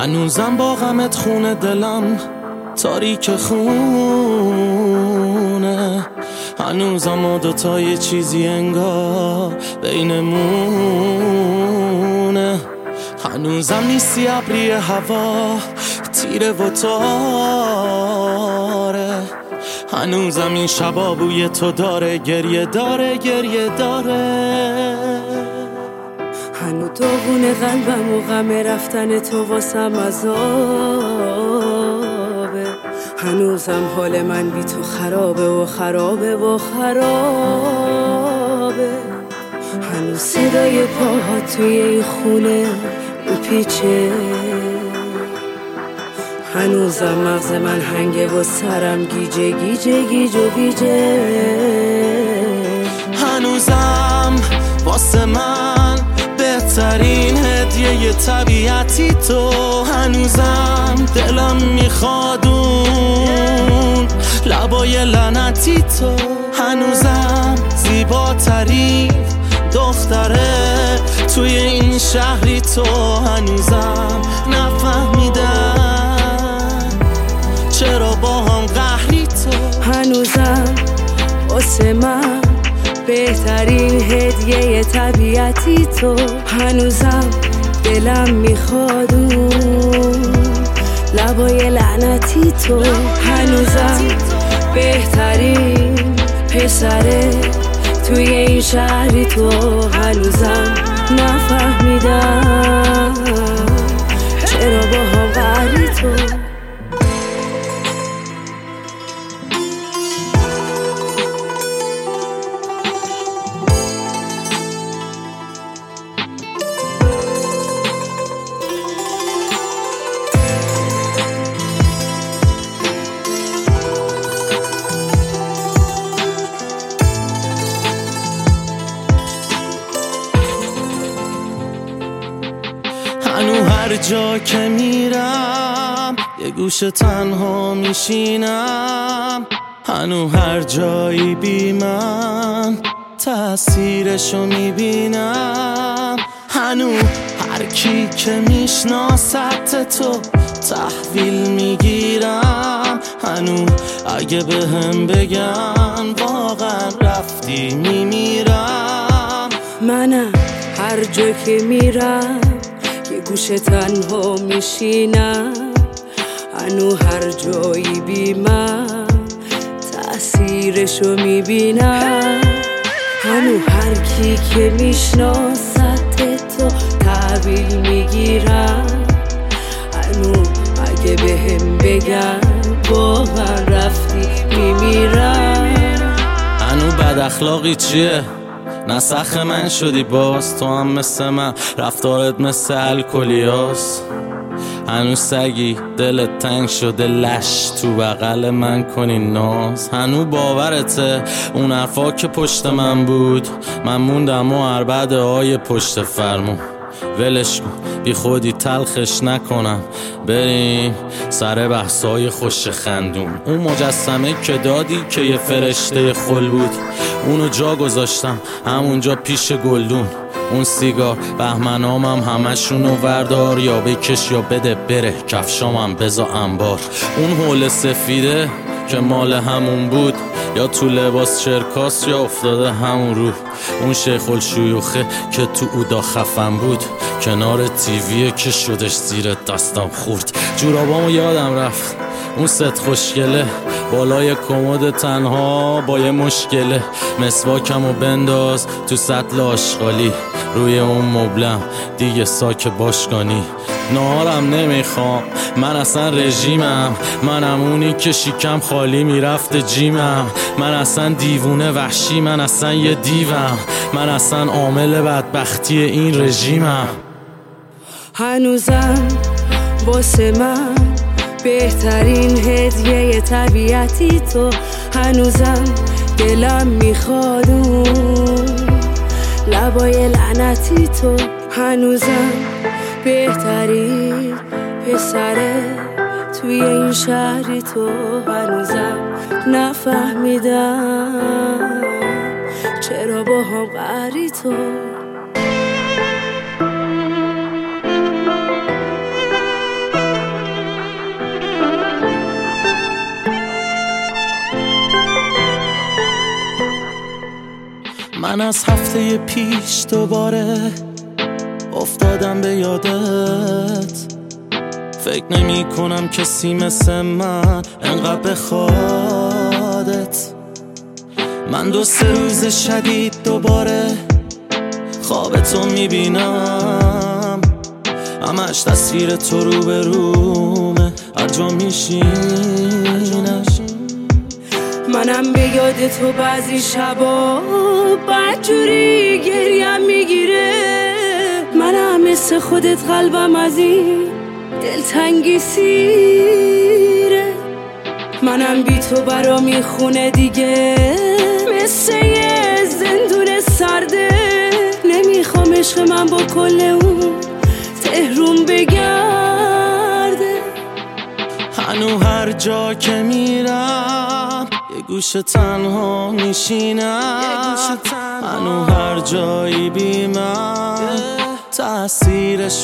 هنوزم با غمت خونه دلم تاریک خونه، هنوزم ما دوتا یه چیزی انگار بینمونه، هنوزم نیستی ابری هوا تیره و تاره، هنوزم این شبا بوی تو داره گریه داره گریه داره، هنو داغون قلبم و غم رفتن تو واسم عذابه، هنوزم حال من بی تو خرابه و خرابه و خرابه، هنوز صدای پاهات توی این خونه میپیچه، هنوزم مغز من هنگه و سرم گیجه گیجه گیج و گیجه، هنوزم واسه من بهترین هدیه طبیعتی تو، هنوزم دلم میخواد اون لبای لعنتی تو، هنوزم زیباترین دختره توی این شهری تو، هنوزم نفهمیدم چرا با هم قهری تو، هنوزم واسه من بهترین هدیه طبیعتی تو، هنوزم دلم میخواد اون لبای لعنتی تو، هنوزم بهترین پسره توی این شهری تو، هنوزم نفهمیدم چرا با هم قهری تو. هنو هر جا که میرم یه گوشه تنها میشینم، هنو هر جایی بی من تأثیرشو میبینم، هنو هر کی که میشناست تو تحویل میگیرم، هنو اگه بهم بگن واقعا رفتی میمیرم، منم هر جا که میرم یه گوشه تنها میشینم، هنو هر جایی بی من تأثیرشو میبینم، هنو هر کی که میشناست تو تحویل میگیرم، هنو اگه بهم بگن واقعا رفتی میمیرم، هنو بد اخلاقی چیه؟ نسخ من شدی باز، تو هم مثل من رفتارت مثل الکلیاس، هنوز سگی دلت تنگ شده لش تو بغل من کنی ناز، هنو باورته اون حرفا که پشت من بود من موندم و عربده های پشت فرمون، ولش کن بی خودی تلخش نکنم، بریم سر بحثای خوش خندون، اون مجسمه که دادی که یه فرشته خل بود اونو جا گذاشتم همونجا پیش گلدون، اون سیگار بهمنامم همشونو وردار یا بکش یا بده بره کفشامم بزا انبار، اون حول سفیده که مال همون بود یا تو لباس چرکاس یا افتاده همون رو، اون شیخ الشیوخه که تو اودا خفن بود کنار تیویه که شدش زیر دستم خورد، جورابامو یادم رفت اون ست خوشگله بالای کمد تنها با یه مشکله، مسواکمو بنداز تو سطل آشغالی روی اون مبلم دیگه ساک باشگانی، نهارم نمیخوام من اصلا رژیمم، منم اونی که شیکم خالی میرفت جیمم، من اصلا دیوونه وحشی، من اصلا یه دیوم، من اصلا عامل بدبختی این رژیمم، هنوزم واسه من بهترین هدیه طبیعتی تو، هنوزم دلم میخواد اون لبای لعنتی تو، هنوزم بهترین پسره توی این شهری تو، هنوزم نفهمیدم چرا با هم قهری تو. من از هفته پیش دوباره افتادم به یادت. فکر نمی کنم کسی مثل من انقدر بخوادت. من 2-3 روز شدید دوباره خواب تو میبینم، همش تصویر تو رو به رومه، هر جا میشینم. منم به یاد تو بعضی شبا بدجوری گریم میگیره. منم مثل خودت قلبم از این دلتنگی سیره. منم بی تو برا میخونه دیگه، مثل یه زندون سرده. نمیخوام عشق من با کل اون تهرون بگرده. هنو هر جا که میرم یه گوشه تنها میشینم. هنو هر جایی بیمم تأثیرشو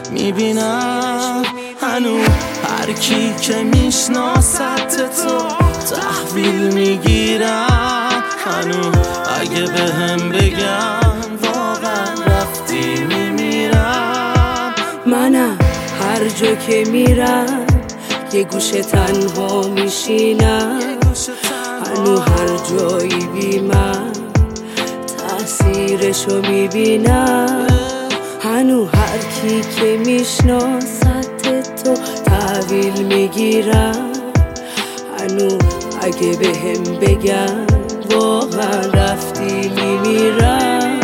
میبینم. هنو هر کی که میشناست تو تحویل میگیرم. هنو اگه بهم بگم واقعا رفتی میمیرم. منم هر جا که میرم یه گوشه تنها میشینم. هنو هر جایی بیمم تأثیرشو میبینم. هنو هر کی که میشناست تو تحویل میگیرم. هنو اگه بهم بگم واقعا رفتی میمیرم.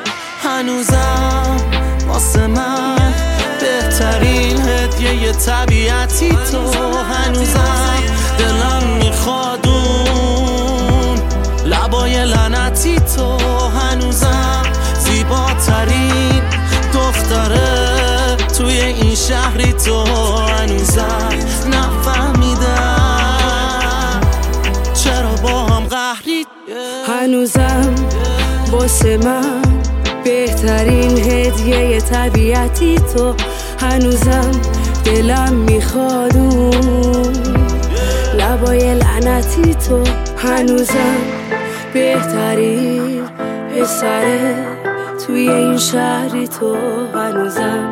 هنوزم واسه من بهترین هدیه طبیعتی تو. هنوزم دلم میخواد اون لبای لعنتی تو. هنوزم زیباترین دختره توی این شهری تو. هنوزم نفهمیدم چرا با هم قهری. هنوزم واسه من بهترین هدیه طبیعتی تو. هنوزم دلم میخواد اون لبای لعنتی تو. هنوزم بهترین پسره توی این شهری تو. هنوزم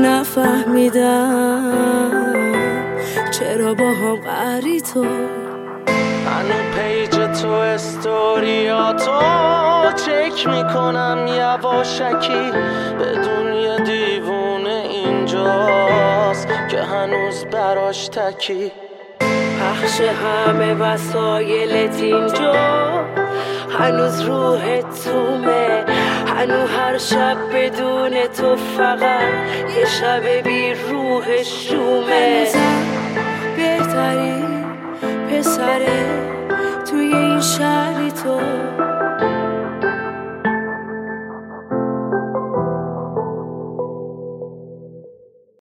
نفهمیدم چرا با هم قهری تو. هنو پیج تو استوریاتو چک میکنم یواشکی، بدون یه دیوونه اینجاست که هنوز براش تکی. پخش همه وسایلت اینجا، هنوز روحت تومه. هنو هر شب بدون تو فقط یه شب بی روح شومه. هنوزم بهترین پسره توی این شب